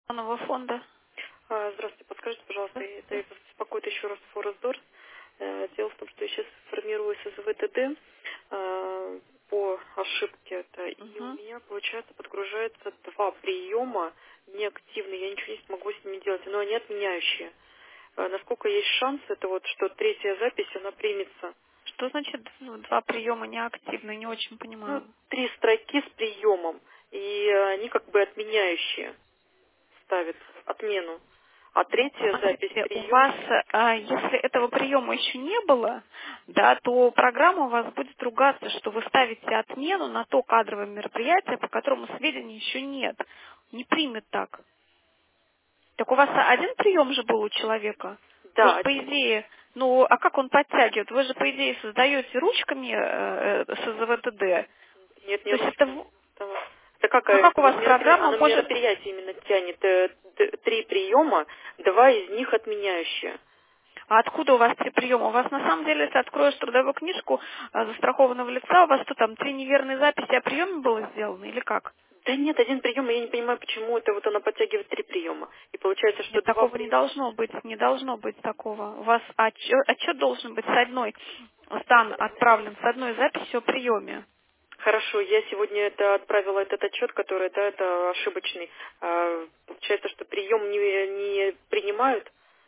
Нового фонда. Здравствуйте, подскажите, пожалуйста, это беспокоит еще раз Форестдорс. Дело в том, что я сейчас формирую СЗВ-ТД по ошибке это, и у Угу. меня, получается, подгружается 2 приема неактивные, я ничего не смогу с ними делать, но они отменяющие. Насколько есть шанс, это вот, что третья запись, она примется. Что значит 2 приема неактивные? Не очень Ну, понимаю. 3 строки с приемом, и они как бы отменяющие ставят отмену. А Ну, третья запись смотрите, у прием. вас, если этого приема еще не было, да, то программа у вас будет ругаться, что вы ставите отмену на то кадровое мероприятие, по которому сведений еще нет. Не примет так. Так у вас один прием же был у человека? Вы Да, же, по один. идее, ну, а как он подтягивает? Вы же, по идее, создаете ручками СЗВТД. Нет, не То есть это, ручками. Это как, а как у вас оно программа может... мероприятие именно тянет 3 приема, 2 из них отменяющие. А откуда у вас 3 приема? У вас на самом деле, если откроешь трудовую книжку застрахованного лица, у вас что там, 3 неверные записи о приеме было сделано или как? Да нет, один прием, и я не понимаю, почему это вот она подтягивает 3 приема. И получается, что Нет, 2 такого не приема. должно быть, не должно быть такого. У вас отчет должен быть с одной, стан отправлен с одной записью о приеме. Хорошо, я сегодня отправила этот отчет, который, да, это ошибочный. Получается, что прием не принимают.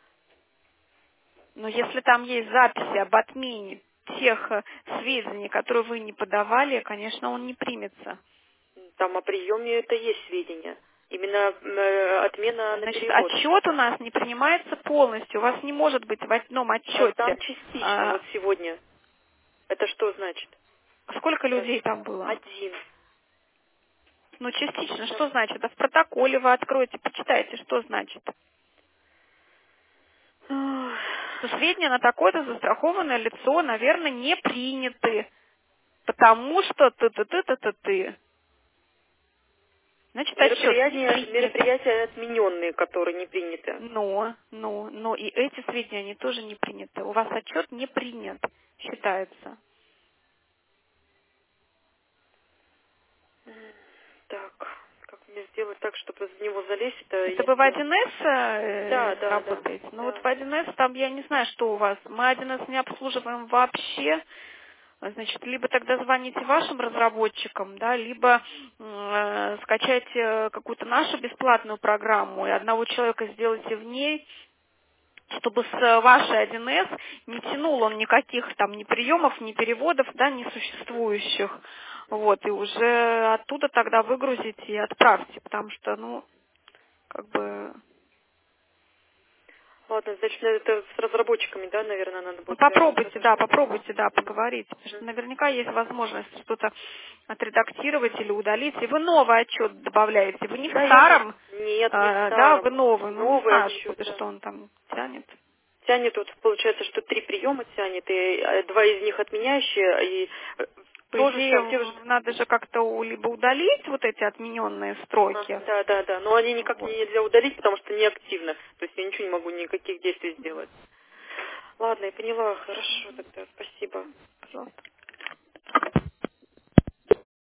Но если там есть записи об отмене тех сведений, которые вы не подавали, конечно, он не примется. Там о приеме это есть сведения. Именно отмена на Значит, перевод. отчет у нас не принимается полностью. У вас не может быть в одном Там отчете. частично, вот сегодня. Это что значит? Сколько Сейчас. людей там было? Один. Ну, частично. Сейчас. Что значит? А в протоколе вы откроете, почитайте, что значит. Ах, Что сведения на такое-то застрахованное лицо, наверное, не приняты. Потому что ты. Значит, отчет не принят. Мероприятия отмененные, которые не приняты. Но и эти сведения, они тоже не приняты. У вас отчет не принят, считается. Так, как мне сделать так, чтобы в него залезть? Это Это я вы в сделала. 1С Да. работаете? Ну вот в Да. 1С там я не знаю, что у вас. Мы 1С не обслуживаем вообще. Значит, либо тогда звоните вашим разработчикам, да, либо скачайте какую-то нашу бесплатную программу и одного человека сделайте в ней, чтобы с вашей 1С не тянул он никаких там ни приемов, ни переводов, да, несуществующих. Вот, и уже оттуда тогда выгрузите и отправьте, потому что, ну, как бы... Ладно, значит, это с разработчиками, да, наверное, надо Ну, будет связываться, чтобы... попробуйте, да, поговорить. Потому что наверняка есть возможность что-то отредактировать или удалить. И вы новый отчет добавляете. Вы не в Да, старом, Нет, не в да, вы старом. новый. Ну, не Новый знаю, отчет, откуда, да. что он там тянет. Тянет, вот получается, что 3 приема тянет, и 2 из них отменяющие, и По тоже идее, там, те же... надо же как-то либо удалить вот эти отмененные строки. Да. Но они никак Вот. нельзя удалить, потому что неактивно. То есть я ничего не могу, никаких действий сделать. Ладно, я поняла. Хорошо тогда. Спасибо. Пожалуйста.